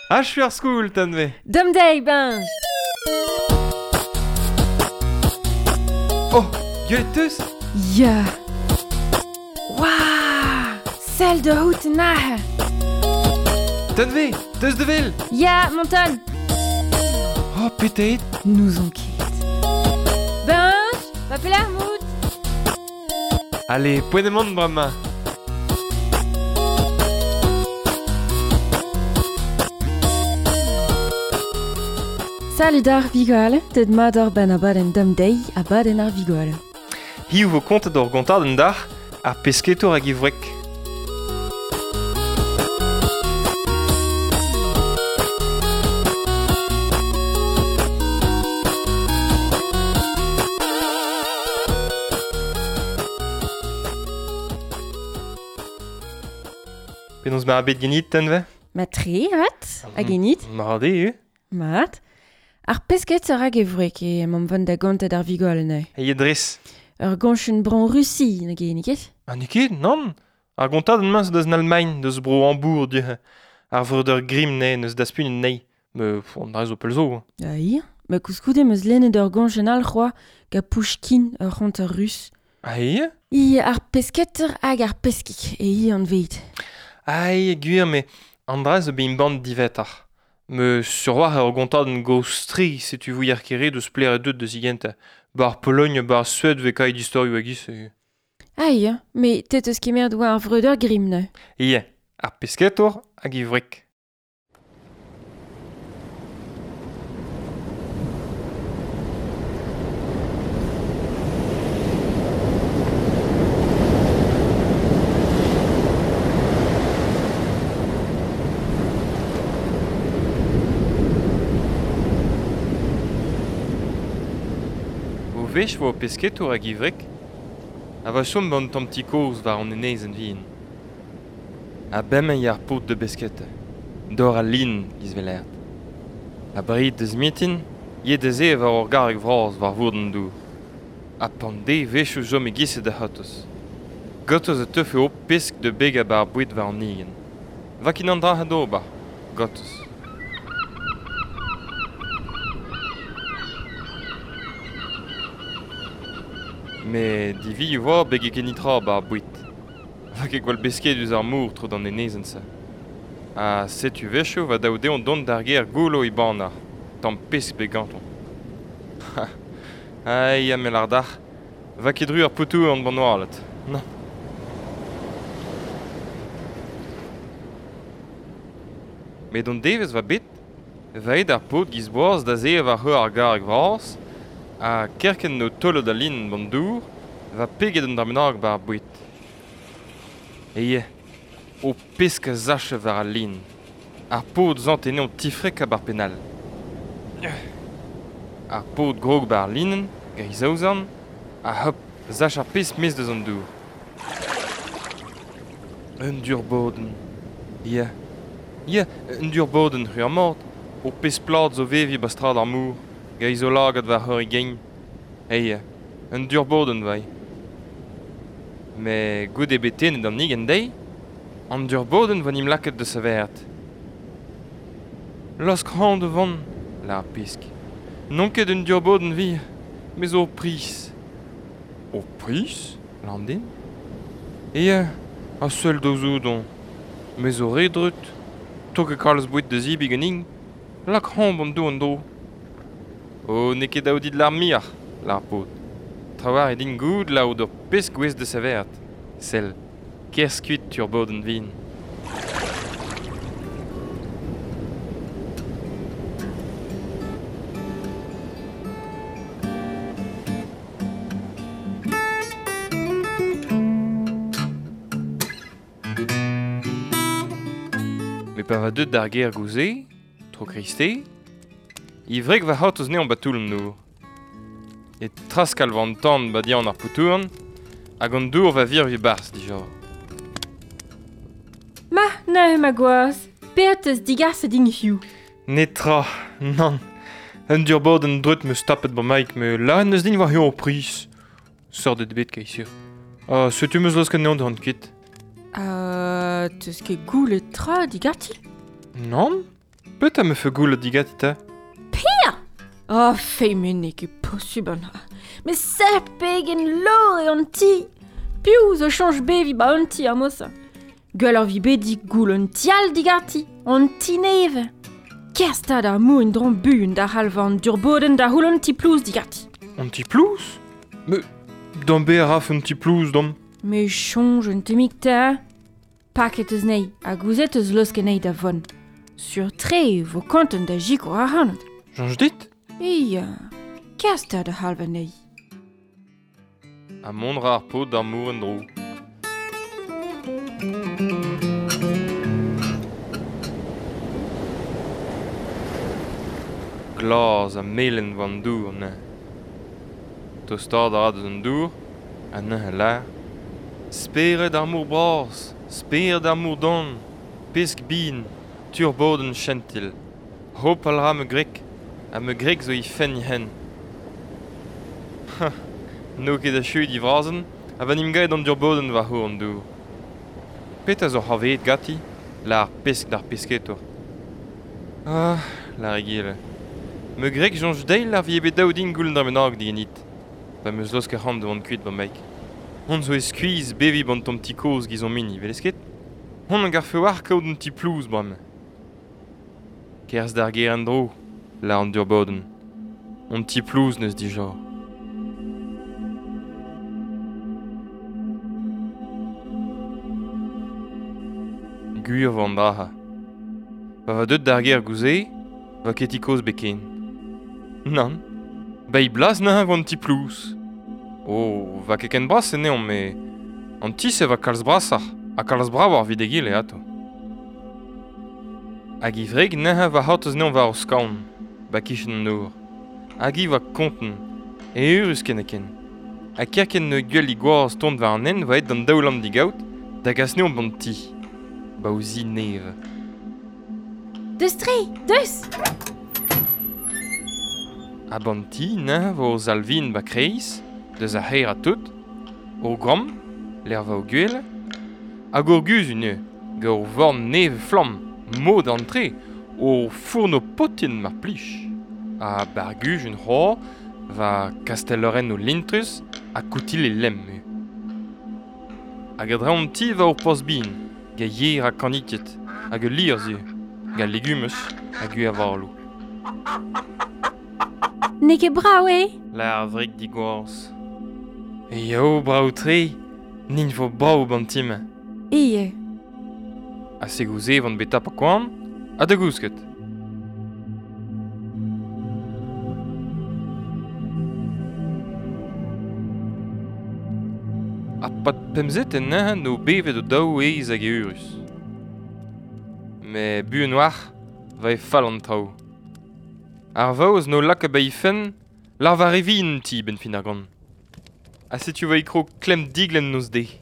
Ah, je suis ar school, tanve. Dumday, ben. Oh, gueulteus. Ja. Waouh. Celle de hout nahe. Tanve, deus de vel. Ja, monton. Oh, peut-être. Nous on quitte. Ben, va faire la mout. Allez, point de monde, brama. Salut d'ar vigole, ted mador ben a baden Dumday a baden ar vigole. Hi vo kont d'or gontad un dar ar pesketor hag ivrek. Penaos ma abet genit, tanve? Ma tre, hat, a genit, Marade, mat. Ar pesket ar hag evrek e mam vant da gantet ar vigole ne. E dres. Ur gonchen bron Russi, na geniket. An ket, non? Ar gontad an mañ deus en Allemagne, deus bro Hambourg, dieu. Ar vreur grim ne, neus da spun en nei. Me, on a zo pel zo. Aïe, ma kouskoude meus lennet ur gonchen al c'hoa ga Pushkin ur c'hant ur Rus. Aïe? I ar pesketer hag ar peskik, e i an vet. Aïe, gwir, me an dra zo bein band divetar. Me surwar ur gontad en gostri, se tu vouier kere deus pler deud deus igenta. Bar Pologne, bar Suède ve kai d'historioù hag-is. Aïe, me tet eus kemer doa ar vreudeur grim ne. Ie, ar pesketor hag ivrek. Vech vo pesketor hag ivrek, a va chom ban tamm ti koz war an enez en vin. A bemmen ar pot de beskete, dor a lin gizvelert. A brit de zmitin, ye de ze war ur garreg vraz war vourden dour. A pande vechou jom e gisse de hotos. Gotos e teuf eo pesk de beg a bar bouit war an nigen. Va kin an dra ha do bar, gotos. Me divi yu vor beg e genitra bar bouit. Va ket gwal besket eus ar mour tro d'an enezense. A setu vechou va daou deon dont d'ar ger goulo i banar. Tamm pesk be ganton. Ha, aïe, amel ar dar. Va ket dru ar poutou an ban oarlet. Non. Me don devez va bet, va ed ar pot giz boaz da ze va heu ar garreg vraz, a kerken no tolo da lin ban dour, va peget an darmenag bar bouit. Ie, o pesk a zache war a lin. Ar pot zant ene on tifrek a bar penal. Ar pot grog bar linen, gari zaouzan, a hop, zache ar pes mes deus an dour. Un dur boden. Ie, un dur boden c'hur mord, o pes plat zo vevi bastrad ar mour, gari zo lagad war hori gein. Ie, un dur boden vai. Me gout e beten d'an nigen dei, an dur boden van im laket de savert. Los krant devant, la pisk. Non ket un dur boden vir, mais o pris. O pris? Landin? Ie, a seul dozo don. Mais o redrut, toke kalz bouit de zib igening, la krant bon do an do. O ne ket daoudid l'ar mir, l'ar pot. Trawar edin goud la o d'ur pesk gwez de savert. Sel, kerskuit tur boden vin. Me pa va deud d'ar ger gouze, tro kriste, ivrek va haut ouz ne an batoul nou. Et traskal van tan badian ar poutourn, hag an dour va vir vi bars dijor. Ma, ne, ma goaz. Peat eus digas din hiu. Netra, non. Un dur boden dreut me stapet ba maik, me la neus din war o pris. Sort de debet kaisir. Setu meus losken neon d'an kit. Teus ket goul e tra digati? Non? Peut à me fe goul digatita? Oh, feimen que possible. Mais c'est pegen l'or et anti. Pius change bevi ba anti a mossa. Gueulor vi bedi goul antial digarti. Anti neve. Kersta da mou in dron bun da halvan durboden da houl anti plus digarti. Anti plus? Mais d'en beraf anti plus dom? Mais change anti mikta. Paket eus nei, a gouzet eus loske nei da von. Sur tre, vo konten da jiko a hanot. Change dit? Iya, kersta da halvan nei. A mondra ar pot d'ar mour en dro. Glas a melen van dour, ne. Tostad a deus an dour, a ne a l'air. Spere d'ar mour bras, spere d'ar mour don, pesk bin, turboden chentil. Hop al ra me grek zo i fen i hen. No ket a chud i vrazen, a van im gaet an durboden va ho an dour. Pet a zo havet gati, la ar pesk d'ar pesketor. Ah, la regile. Me grek jonge deil ar vie bet daou din goul dra menag digenit. Pa meus losk ar hand devant kuit ba meik. Hon zo eskuiz bevi ban tom ti koz gizon mini, velesket? Hon an gar feu ar kaout un ti plouz bram. Kers d'ar ger an dro, la an durboden. Un ti plouz neus dija. Gwir van draha. Va deud d'ar ger gouze, va ket i koz beken. Nan, ba i blas na van ti plouz. Oh, va ket ken bras en eon, me an ti se va kalz brasar, a kalz bra war videgil e ato. Hag i vreg neha va hautez neon va o skaon, ba kichen an nour. Hag i va konten, e eurus ken eken. A kerken ne gueul i gwaaz tont va an en va et d'an daoulam digaout, da gas neon bant ti. Ba o zi neve. Deus tre, deus! A bant ti neha va o zalvin ba kreiz, deus a c'heir a tout, o gram, l'er va o guel, hag ur guz une, ga o vorn neve flam, mod an tre, o fourno potien mar plij. A barguj un c'hor va kastelloren o lintrus a koutil e lem. Hag a draon ti va o post bin, ga yer a kaniket, hag a lir zu, ga legumes hag a varlo. Neke brao e? La vrik di gwaaz. Yo, brao tre, nin vo brao bantim. Ie. A se gouze van beta pa koan, a da gousket. A pat pemzet en nehan no bevet o daou eiz hag e eurus. Me bu en war va e fall an trao. Ar vaoz no lak a beifen, lar va revin ti ben fin ar gant. A se tu va e kro klem diglen noz de.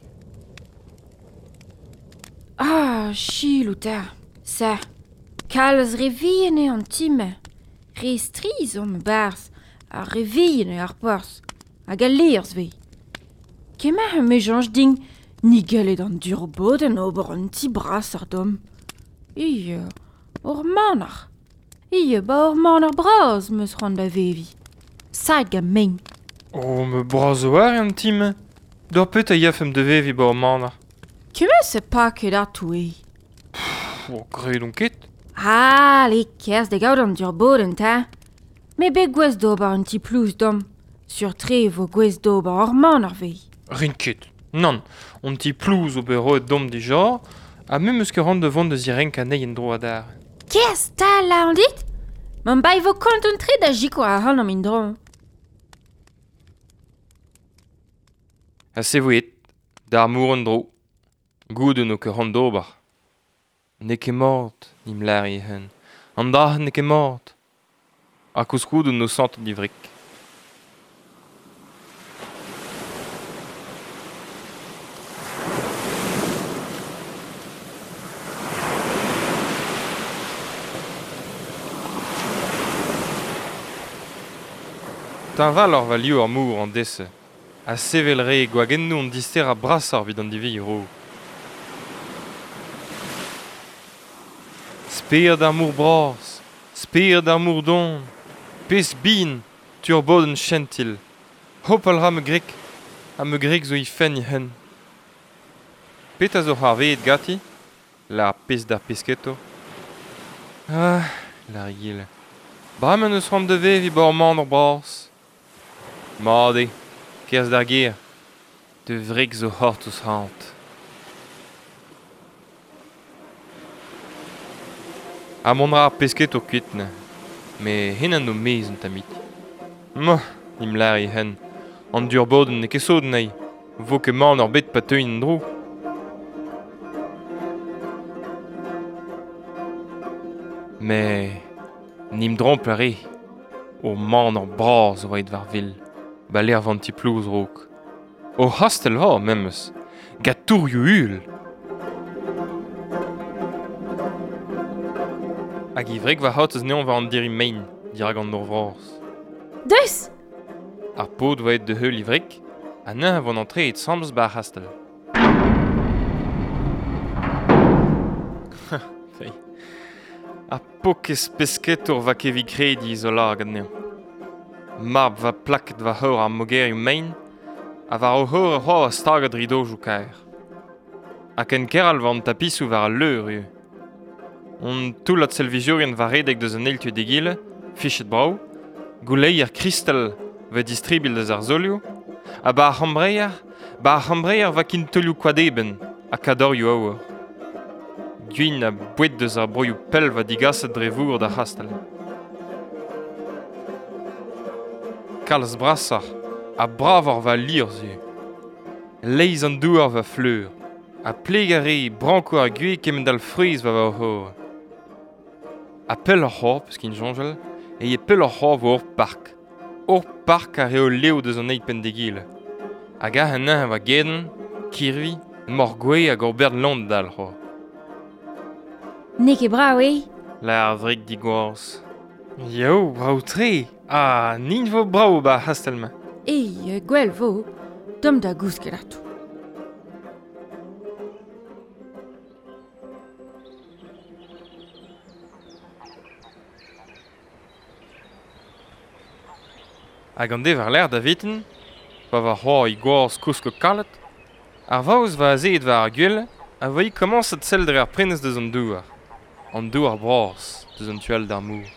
Ah, chilouta. Sa. Kalz revien e an time. Restriz om bars. A revien e ar pors. Hag a lirs ve. Kema me janj ding ni galet an durboden ober an ti bras ar dom. Ie, or manar. Ie, ba or manar bras meus ran da vevi. Saet ga meng. Oh, me braz o ar an time. Dor peut a yafem de vevi ba o manar. Kema se pa ket ar toue. O gredon ket. Ah, le kers de gaout an durboden ta. Me be gwez d'ober an ti plouz dom. Sur tre vo gwez d'ober or manar vei. Rin ket. Non, on ti plouz o bero et dom dija, a me meus ket ran devant de zirenk a nei en dro adar. Kers ta la an dit? Man bai vo konten tre da jiko a han am indron. A se voet, d'ar mour en dro. Gouden o ket ran d'ober. Ne ket mort, nim lari e hen. An da ne ket mort. A kouskou no sant divrik. Ta val or va liou ar mour an dese. A sevelre gwagennou an dister a brassar vid an divi ro. Speer d'ar mour bras, speer d'ar mour don, pes bin, tur bod un chentil. Hop al ra me grek zo I fen I hen. Peta zo harvet gati, la pes d'ar pesketo. Ah, la rigile. Brame eus ram de vev I bor man ur bras. Made, kerzh d'ar ger, de vrek zo hortus hant. A mon ra pesketo kuitne, me hen an no mez un tamit. Moh, im lar I hen, an dur boden ne ket nei, vo ket man ur bet pa teuin en dro. Me nim dromp a re, o man ur bras oait war vil, ba ler vanti plouz rok. O hastel va, memes, gatourioù ul. Hag I vrek va hautez neon va an diri mein, dirag an ur vras. Deus! Ar pod va et de heul I vrek, a neun vant antre et sams ba hastel. Fei. A pokez pesketour va kevi kredi izola gant neon. Marb va plaket va hor ar moger mein, a va o hor a c'hoar a stagad ridojou kaer. Hag en keral va an tapisou var a leur eo. On tout lat selvijurien va redek deus an eltu degile, fichet brau, goulei ar kristal va distribil deus ar zolio, a ba ar hambreier va kin teulioù quadeben, a kadorioù aour. Gwin a boued deus ar broioù pell va digaset drevour da hastel. Kalz brassar, a bravor va lirz eo. Leiz an douar va fleur, a plegare branko ar gwez kemen dal fruiz va hor. A pell ar c'hor, peus kin jonjel, e pell ar c'hor vo ur park. Ur park a reo leo deus an eipen degile. Hag a hen va geden, kirvi, mor gwe hag ur berd lont dal c'hor. Ne ket brao e? La ar vrek digwaz. Yo, brao tre. Ah, nin vo brao ba hastelma. Gwell vo, dom da gousket ar tou. Hag an dev ar ler da veten, va va c'hoar I gwoaz kousko kalet, ar vaouz va azet va ar gwell, a va I komanset sell dre ar prenez deus an douar. An douar bras, deus an tual d'ar mour.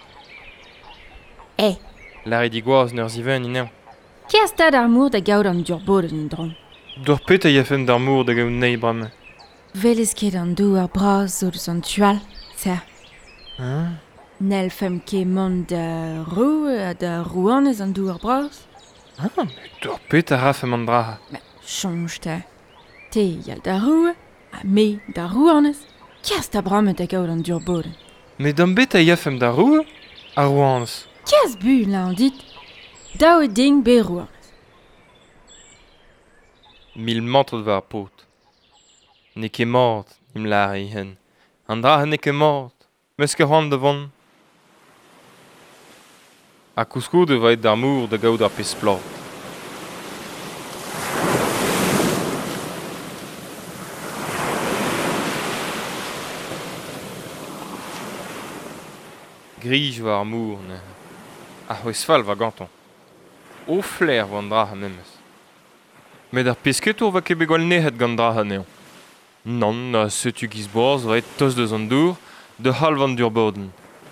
Lar e digwaz neur ziven inean. Ke stad ar mour da gaout an dur boden en dron? Dor pet a yafem d'ar mour da gaout nei brame. Velez ket an douar bras zo deus an tual, ser. Hein? Nel fem ket mont da rou da rouanez an douar bras? Ah, dor pet a rafem an braha. Chanj ta. Te yal da rou, a me da rouanez. Kes da brame da gaout an dur boden? Me dam bet a yafem da roue, a rouanez. Kes bu la an dit? Dao e ding be rouanez. Mil mantot va ar pot. Ne ket mort, im lar e hen. An dra ne ket mort, meus ket c'hoant da vont. A kouskoude va et d'ar mour da gaout ar pez splort. Grij va ar mour, ne. A c'hwezfal va ganton. O fler va an draha memes. Met ar pesketour va ket begol nehet gant draha neon. Non, na setu giz boaz va et toz deus an dour, de halv an dur boden.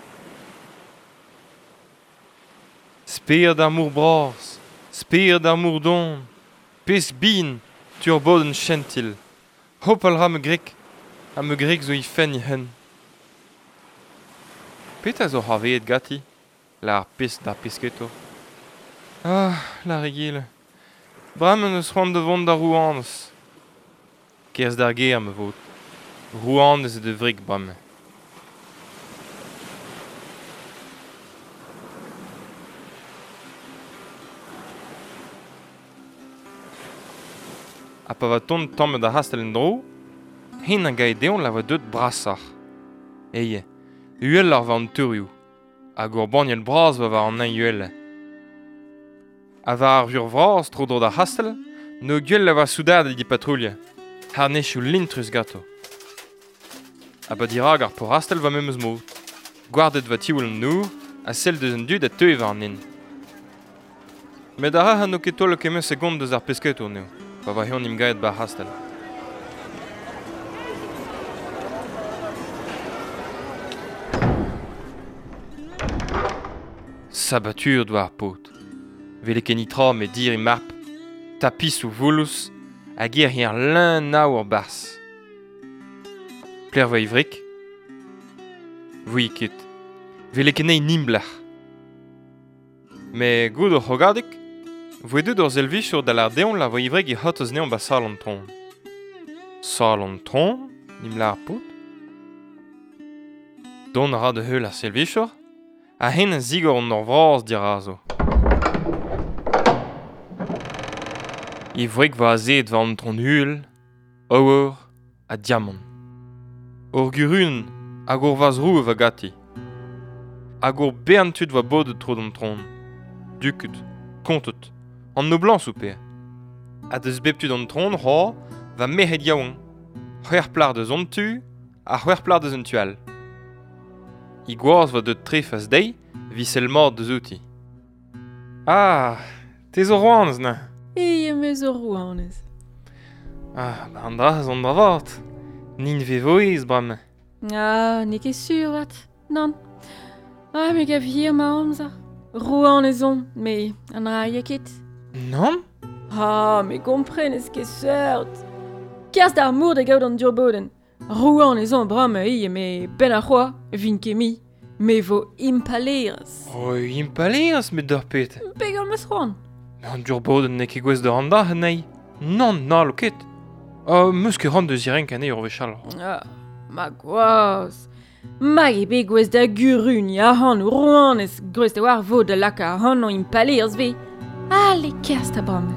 Speer d'ar mour bras, speer d'ar mour don, pes bin, tur boden chentil. Hop al ra me grek zo I fen I hen. Peta zo harvet gati, la ar pes d'ar pesketo. Ah, la rigile. Brame eus c'hoant de vont da rouanez. Kerzh d'ar ger me vot. Rouanez e de vrek brame. A pa va tont tamm da hastel en dro, hen a gae deon la va deut brassar. Eie, uel ar va an teurioù, hag ur baniel bras va war an ein uel. A va ar vur vras tro dro da hastel, no guel la va soudad di patrouille, har nechou lintrus gato. A ba dirag ar por hastel va memeus mod. Gwardet va tiwol an nour, a sell deus an dud a teu war an in. Met a ra no ket tol kemes segond deus ar pesket ur neu, pa va hion im gaet bar hastel. Sabatur doa ar pot. Vele ken itra me dir i marp, tapis ou volus, a ger hier l'un na ur bars. Pler va ivrik? Oui, ket. Vele ken ei nimblach. Me gout ur c'hogardik, voedet ur zelvichur da l'ardeon la va ivrik e hot eus neon ba sal an tron. Sal an tron? Nimla ar pot? Don a ra de heul ar zelvichur? A hen a zigor an ur vraz dira zo. Ivrik va azet va an tron hul, aour a diamant. Ur gurun hag ur vaz rou va gati. Hag ur bern tud va bodet tro an tron. Duket, kontet, an no blan souper. A deus bep tud an tron ra va mehet yaouan. C'hwer plar deus an tu, a c'hwer plar deus an tual. I gwoaz va deut trefas dei, visel mord deus outi. Ah, te zo roanez na. Me zo rouanez. Ah, ba an draz an dravart. Nin ve voez, bram. Ah, ne ket sur vat. Non. Ah, me gavir ma amzer. Rouanez on, me an raia ket. Non? Ah, me komprenez ket seurt. Kerz d'ar mour de gaout an durboden. Rouanez on bram me ben a c'hoa, vin ket mi. Me vo impaleras. Oh, impaleras met d'ar pet. Pegal meus roan. An durboden ne ket gwez d'ar an da nei. Non, na lo ket. Meus ket ran deus irenk ane ur vechal. Ah, ma gwaz. Ma e be gwez da gurun ya han rouanez gwez da war vo de laka han an impaleras ve. Ale kerz ta bram.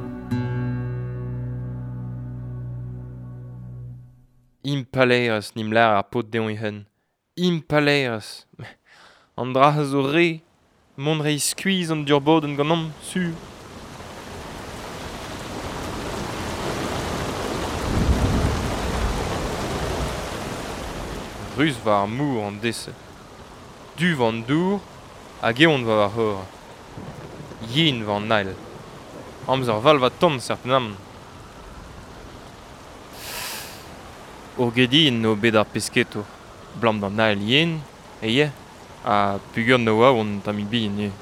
Impaleras nimlar ar pot deon i hen. Impaleras. An dra zo re. Mon re skuiz an durboden gant an su. Rus va ar mour an dese. Du va an dour, hag eon va war hor. Yen va an nail. Amzer val va ton serpen am. Ur gedin no bet ar pesketo. Blam d'an nail yen, e a pugur no oa tam i bin, ye.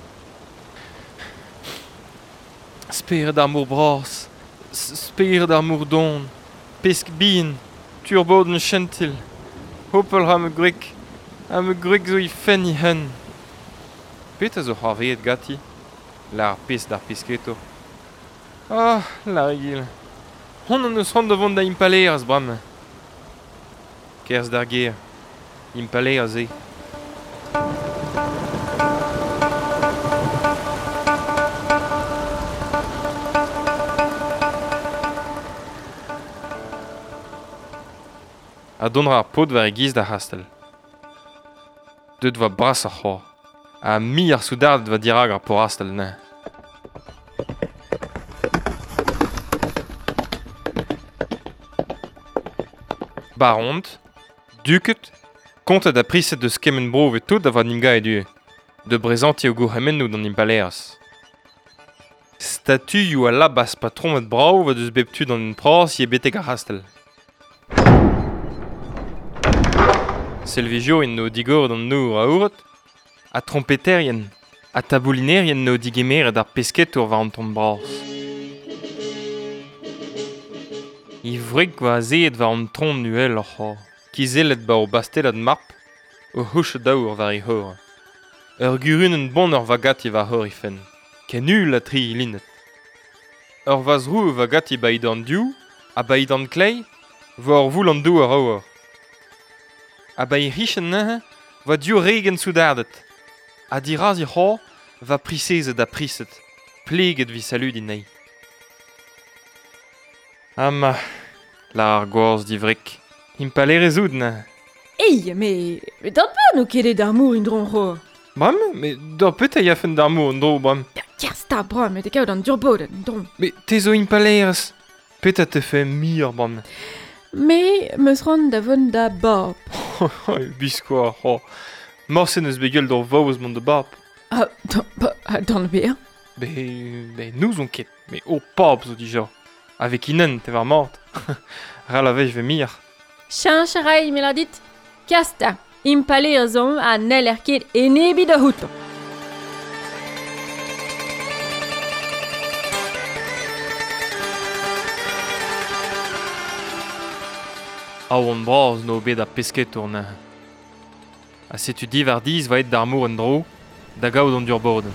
Speret ar mour bras, speret ar mour don, pesk bin, turboden chentil. Hopel ha me gwrik zo i fen i hen. Pet a zo c'harveet gati, la ar pes d'ar pesketo. Ah, la regil. Hon an eus ran devant da impaleras, bram. Kerz d'ar ger, impaleras e. A donra ar pot war e giz da hastel. Deut va bras ar c'hor. A mi ar soudardet va dirag ar por hastel ne. Baront, duket, kontet a priset deus kemen bro vet tout da va nimga edu. De brezanti o gourhemen nou d'an impaleras. Statu you a labas patron et brau va deus bep tu d'an un pras ye beteg ar hastel. Selvigio en no digor d'an nour a ourot, a trompeterien, a taboulinerien no digemer d'ar pesket ur va an ton bras. Ivrik va azet va an tron nuel ar c'hor, kizellet ba o bastelad marp, o houche daour var i hor. Ur gurun en bon ur va gati va hor i fen, ken ul a tri i linet. Ur vaz rou va gati ba idan diou, a ba idan klei, va ur voul an dou ar aour. A ba i richen nehe, va diou regen soudardet. A diraz i c'hor, va prisezet a priset, pleget vi salud in nei. Ama, la ar gwoz divrik. Impale rezoud na. Ei, me d'an pa no ket d'ar mour in dron c'hor. Bram, me d'ar peut a yafen d'ar mour an dro, bram. Kerz ta bram, et e kaout an durboden, dron. Me te zo impaleras. Pet a te fe mir, bram. Me meus ran da von da bob. Biskoar, ho. Morsen eus begel d'or vaouz mont de bab. Dans le beer. Nous on ket, mais o pab zo dija. Avec inen, te var mort. Ral a vech ve mir. Chancharai me l'a dit. Kasta, impaler zom a nel erket enebi de houton. A oan braz no bet a pesket ur nahe. A setu div ar diz va et d'ar mour en dro, da gaout an durborden.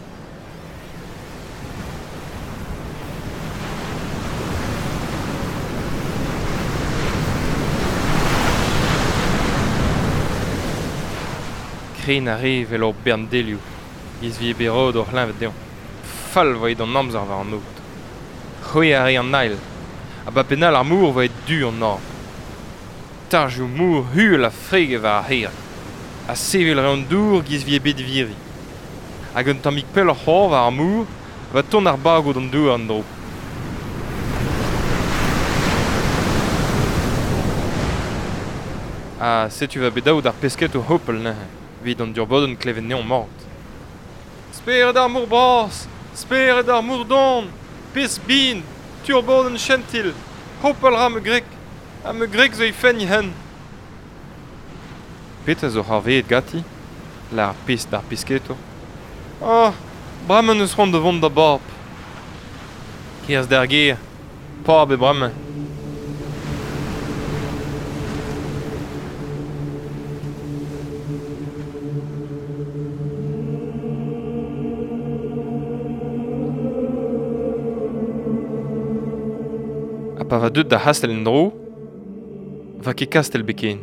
Kren a re vel ur bern delioù. Giz vie berod ur c'hlañvet deon. Fall va et an amzer war an out. C'hwe a re an nail. A ba penal ar mour va et du an nor. Tarjou mour hul a frege war ar her. A sevel re an dour giz vie bet viri. Hag un tammig pel ar c'hor war ar mour va ton ar bagod an dour an dro. A setu va bedaout ar pesket o hopel nehe. Vid an durbodon klevet neon mort. Speret ar mour bras, speret ar mour don, pes bin, turbodon chentil, hopel ra me grek, a me grek zo e fenn hen. Peta zo harveet gati, la ar pes d'ar pesketo. Oh, bramen eus ron de vont da bab. Kerzh d'ar ger, pab e bramen. Pa va deut da hastel en dro, va ket kastel beken.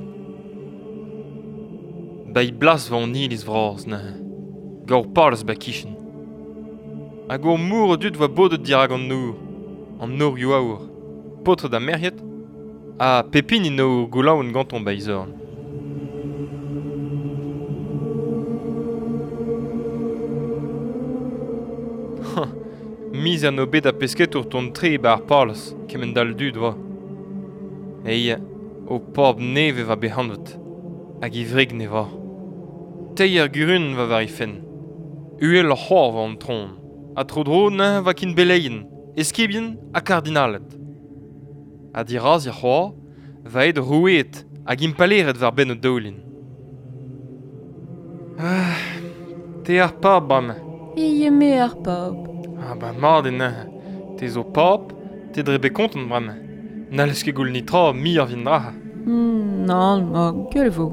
Ba I blas va an iliz vraz, nehe. Gaur parles ba kichen. A gaur mour dut va bodet dirag an nour. An nour you aour. Potre da merc'hed. A pepin in no goulaou en ganton ba izorn. Miz an o bet a pesket ur ton tre ba ar parles, kemen dal dud va. Eia, o pab neve va behanvet, hag I vreg ne va. Tei ar gurun va var I fenn. Uel ar c'hor va an tron. A tro-dro ne va kin beleien, eskebien a kardinalet. A diraz ar c'hor va ed rouet hag impaleret var ben o daoulin. Te ar pab bam. Ie me ar pab. Ah ba mat en nehe. Te zo pap, te dre be kontent brame. N'ales ket goul nitra mi ar vin draha. Non, ma gueule vo.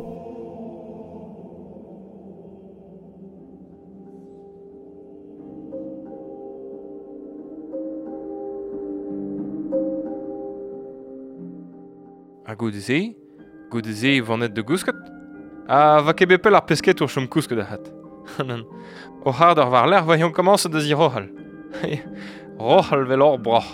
A goudeze vanet de gousket. A va ket bepel ar pesket ur chom kousket ahat. O hard ar war l'er va yon komanse da zi rohal. Rohal vel or brach.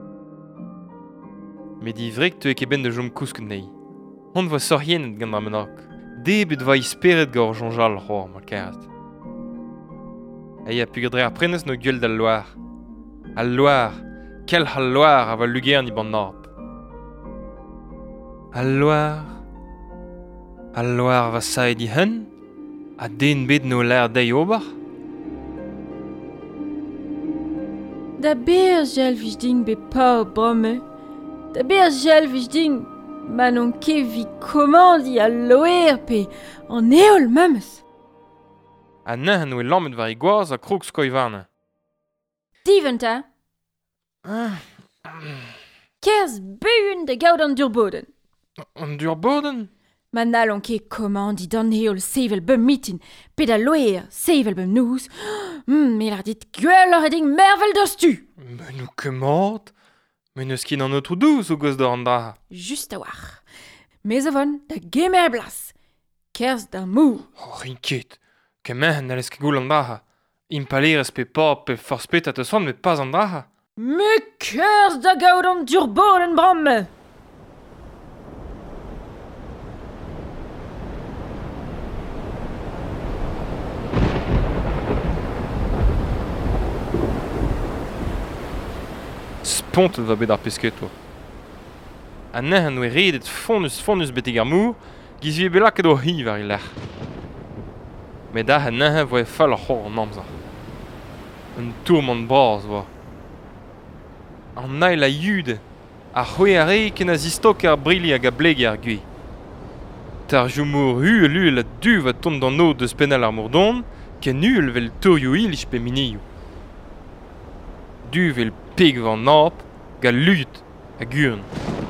Met I vreg tu ket ben de chom kousket nei. Hon va sorienet gant ar menak. Debet va I speret gaur jonjal c'hor ma karet. Eia pugedre ar prenez no gueul d'al loar. Al loar, kel al loar a va luger ni ban narp. Al loar va saet I hen, a den bet no l'air dei ober. Da beer gel vich ding be pab brome. Da beer gel vich ding ma non ket vi komandi a loer pe an eol memes. A nehen oe lammet var I gwaz a krog skoi varne. Diventa, kerzh beun de gaout an durboden. An durboden? Ma nal ket komandi d'an eol sevel bem mitin, pe da loer sevel bem nous. Me l'ar dit gwell ar eding mervel d'oz tu. Men nou kemort? Men eus kin an outro douz o goz d'or an dra. Just a war. Me zavon da gemer blas. Kerzh da mou. Oh, rinket. Kemen n'ales ket goul an dra. Impaleres pe pap pe forspet a te son, met pas an dra. Me kerzh da gaout an durboden brome. Spontet va bet ar pesketo. A nehen oe redet fonus betek ar mour, giz vie belaket o hi var I l'er. Mais da ha nahe voe fall ar c'hor an amzer. Un tourmant bras, va. An ail a yude, a c'hwe a re ken a zistok ar brili hag a blege ar gui. Tar joumour ul a du va tont d'an o deus penal ar mourdon, ken ul vel tourioù ilch pe minioù. Du vel peg van nap, ga lut a gurn.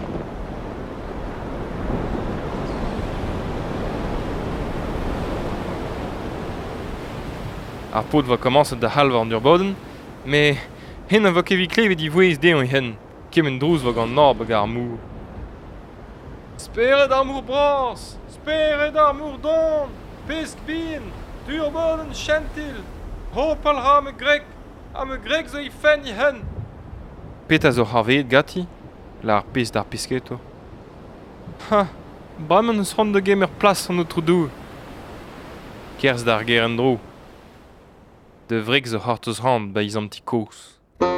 Ar pot va komanset da halvar an ur boden, me hen a va kevi klevet i vouez deon e hen, kemen drouz va gant nab hag ar mour. Speret ar mour bras, speret ar mour don, pesk bin, dur boden chantil, hopal ha me grek zo i fen i hen. Peta zo harvet gati, la ar pez d'ar pesketo. Ha, bremañ eus c'hoant da gemer plas an outro dou. Kerzh d'ar ger en dro. De vrek zo c'hart eus c'hant ba izan ti koz.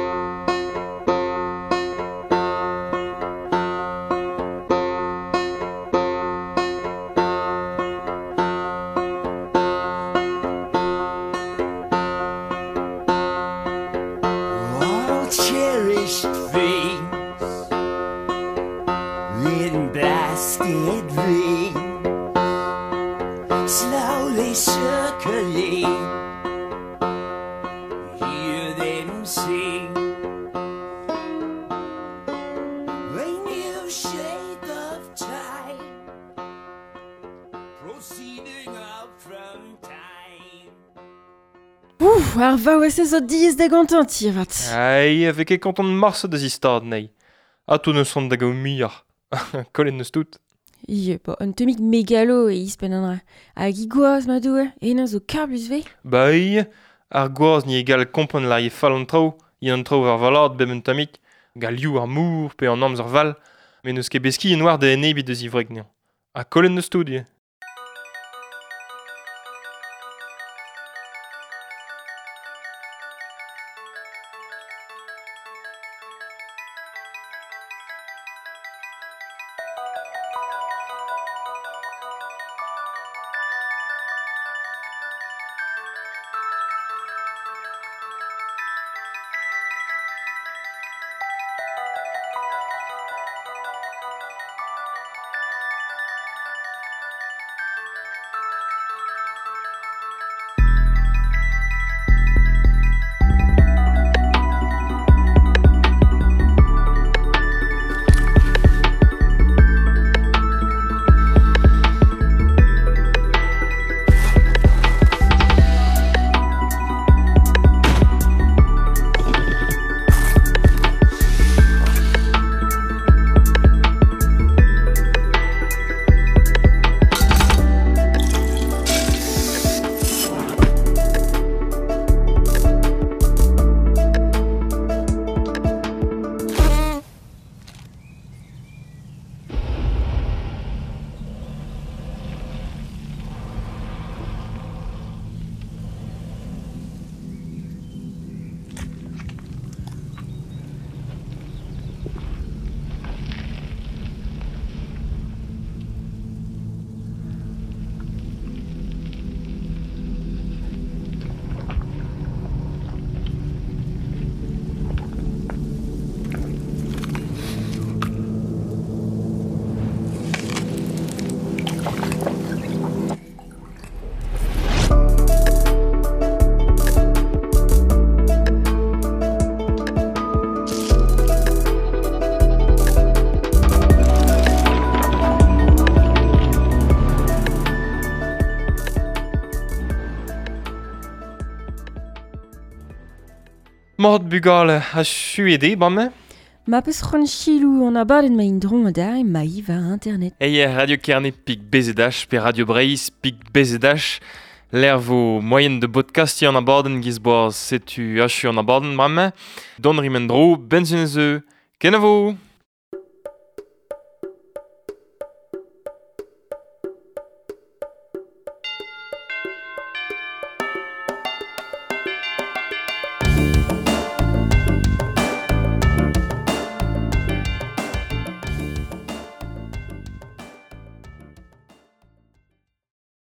Cherished things in blasted rings, slowly circling, hear them sing. A new shade of time, proceeding up from time. Ouf, ar vaouez zo diez da gantan ti avat. Ai, avec e konton marse da zistad nei. A tout ne sont da gao muiar. Kolen neus tout. Ie, bo, un temik megalo e ispen an ra. Hag I goaz ma doue, en zo karblus ve. Ba ie, ar gwoaz ni egal kompon la e fall an trao, i an trao ar valad bem un tamik, gal liou ar mour pe an amzer val, men eus ket beski en war da en ebit eus ivrek neon. A kolen neus tout, ie. Mat bugale a chuede, bamme? Ma peus c'hoant chilou an abadenn ma indron a da ma I va internet. Eie Radio Kerne pig bezedach pe Radio Breis pig bezedach. L'air vo moyen de podcast an abadenn giz boaz setu achu an abadenn, bamme. Don rimendro, benzunezeu, kenavo!